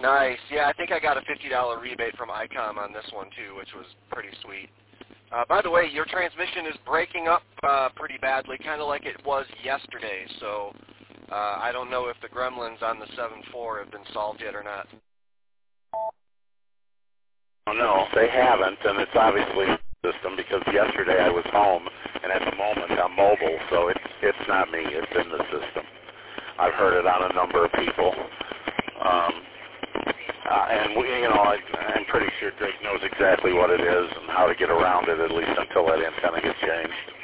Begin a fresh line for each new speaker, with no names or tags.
Nice. Yeah, I think I got a $50 rebate from ICOM on this one too, which was pretty sweet. By the way, your transmission is breaking up pretty badly, kind of like it was yesterday. So I don't know if the gremlins on the 7.4 have been solved yet or not.
Oh, no, they haven't, and it's obviously the system because yesterday I was home, and at the moment I'm mobile, so it's not me. It's in the system. I've heard it on a number of people. And I'm pretty sure Drake knows exactly what it is and how to get around it, at least until that antenna gets changed.